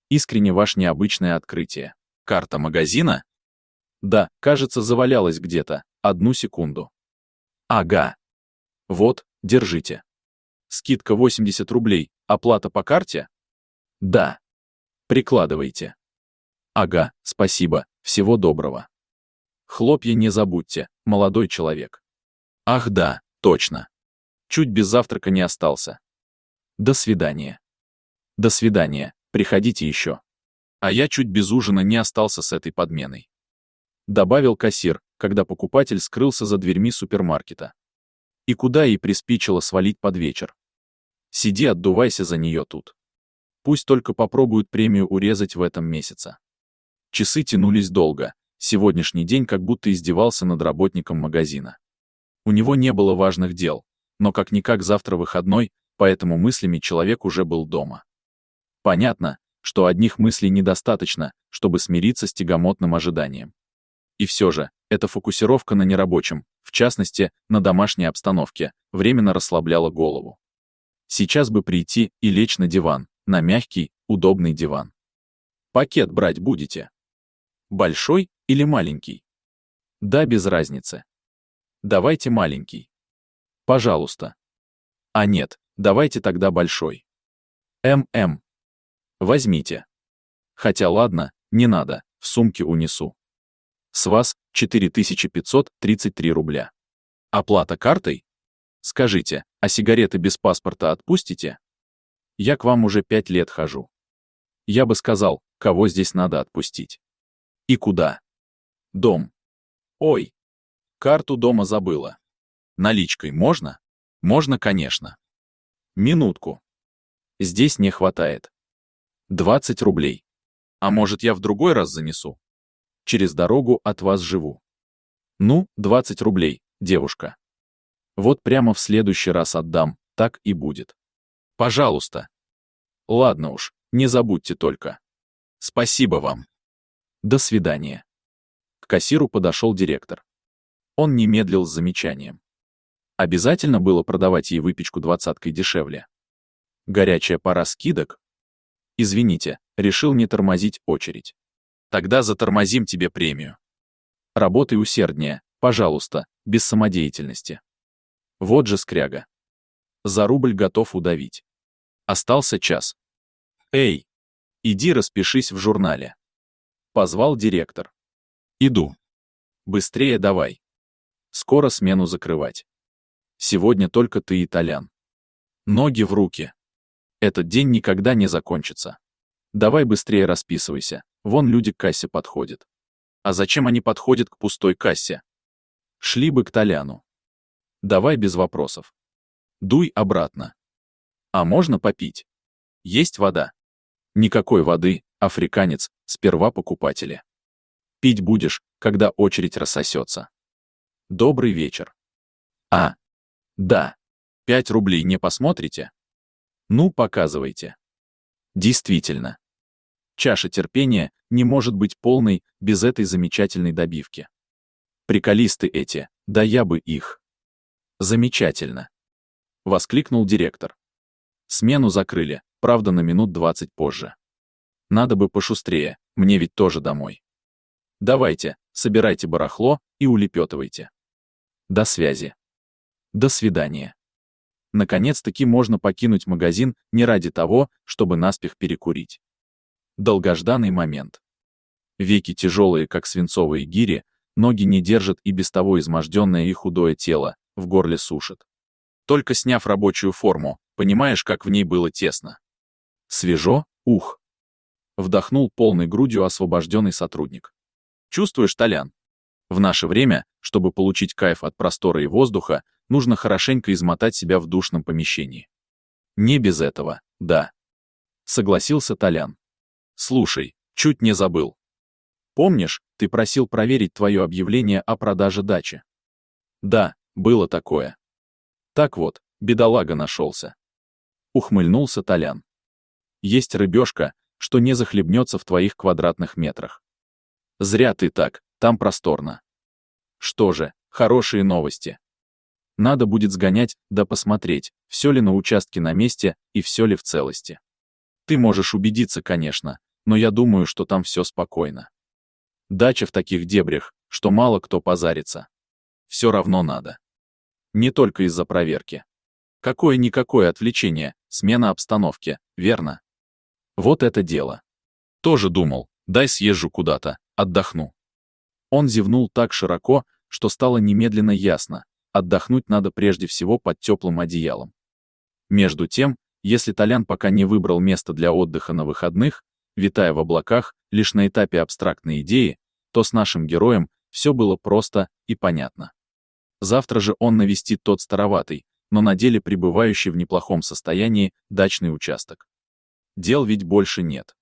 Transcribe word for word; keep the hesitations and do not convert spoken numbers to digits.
Искренне ваш необычное открытие. Карта магазина? Да, кажется, завалялась где-то. Одну секунду. Ага. Вот, держите. Скидка восемьдесят рублей. Оплата по карте? Да. Прикладывайте. Ага, спасибо. Всего доброго. Хлопья не забудьте, молодой человек. Ах да, точно. Чуть без завтрака не остался. До свидания. До свидания, приходите еще. А я чуть без ужина не остался с этой подменой. Добавил кассир, когда покупатель скрылся за дверьми супермаркета. И куда ей приспичило свалить под вечер? Сиди, отдувайся за нее тут. Пусть только попробуют премию урезать в этом месяце. Часы тянулись долго, сегодняшний день как будто издевался над работником магазина. У него не было важных дел, но как-никак завтра выходной, поэтому мыслями человек уже был дома. Понятно, что одних мыслей недостаточно, чтобы смириться с тягомотным ожиданием. И все же, эта фокусировка на нерабочем, в частности, на домашней обстановке, временно расслабляла голову. Сейчас бы прийти и лечь на диван, на мягкий, удобный диван. Пакет брать будете? Большой или маленький? Да, без разницы. Давайте маленький. Пожалуйста. А нет, давайте тогда большой. ММ. Возьмите. Хотя ладно, не надо, в сумке унесу. С вас четыре тысячи пятьсот тридцать три рубля. Оплата картой? Скажите, а сигареты без паспорта отпустите? Я к вам уже пять лет хожу. Я бы сказал, кого здесь надо отпустить. И куда? Дом. Ой, карту дома забыла. Наличкой можно? Можно, конечно. Минутку. Здесь не хватает. двадцать рублей. А может, я в другой раз занесу? Через дорогу от вас живу. Ну, двадцать рублей, девушка. Вот прямо в следующий раз отдам, так и будет. Пожалуйста. Ладно уж, не забудьте только. Спасибо вам. До свидания. К кассиру подошел директор. Он не медлил с замечанием. Обязательно было продавать ей выпечку двадцаткой дешевле. Горячая пора скидок? Извините, решил не тормозить очередь. Тогда затормозим тебе премию. Работай усерднее, пожалуйста, без самодеятельности. Вот же скряга. За рубль готов удавить. Остался час. Эй, иди распишись в журнале. Позвал директор. Иду. Быстрее давай. Скоро смену закрывать. Сегодня только ты и Толян. Ноги в руки. Этот день никогда не закончится. Давай быстрее расписывайся, вон люди к кассе подходят. А зачем они подходят к пустой кассе? Шли бы к Толяну. Давай без вопросов. Дуй обратно. А можно попить? Есть вода? Никакой воды, африканец, сперва покупатели. Пить будешь, когда очередь рассосется. Добрый вечер. А, да. Пять рублей не посмотрите? Ну, показывайте. Действительно. Чаша терпения не может быть полной без этой замечательной добивки. Приколисты эти, да я бы их. Замечательно. Воскликнул директор. Смену закрыли, правда, на минут двадцать позже. Надо бы пошустрее, мне ведь тоже домой. Давайте, собирайте барахло и улепетывайте. До связи. До свидания. Наконец-таки можно покинуть магазин не ради того, чтобы наспех перекурить. Долгожданный момент. Веки тяжелые, как свинцовые гири, ноги не держат и без того изможденное и худое тело, в горле сушит. Только сняв рабочую форму, понимаешь, как в ней было тесно. Свежо, ух. Вдохнул полной грудью освобожденный сотрудник. Чувствуешь, Толян? В наше время, чтобы получить кайф от простора и воздуха, нужно хорошенько измотать себя в душном помещении. Не без этого, да. Согласился Толян. Слушай, чуть не забыл. Помнишь, ты просил проверить твое объявление о продаже дачи? Да, было такое. Так вот, бедолага нашелся. Ухмыльнулся Толян. Есть рыбешка, что не захлебнется в твоих квадратных метрах. Зря ты так, там просторно. Что же, хорошие новости. Надо будет сгонять, да посмотреть, все ли на участке на месте и все ли в целости. Ты можешь убедиться, конечно, но я думаю, что там все спокойно. Дача в таких дебрях, что мало кто позарится. Все равно надо. Не только из-за проверки. Какое-никакое отвлечение, смена обстановки, верно? Вот это дело. Тоже думал, дай съезжу куда-то, отдохну. Он зевнул так широко, что стало немедленно ясно, отдохнуть надо прежде всего под теплым одеялом. Между тем, если Толян пока не выбрал место для отдыха на выходных, витая в облаках, лишь на этапе абстрактной идеи, то с нашим героем все было просто и понятно. Завтра же он навестит тот староватый, но на деле пребывающий в неплохом состоянии, дачный участок. Дел ведь больше нет.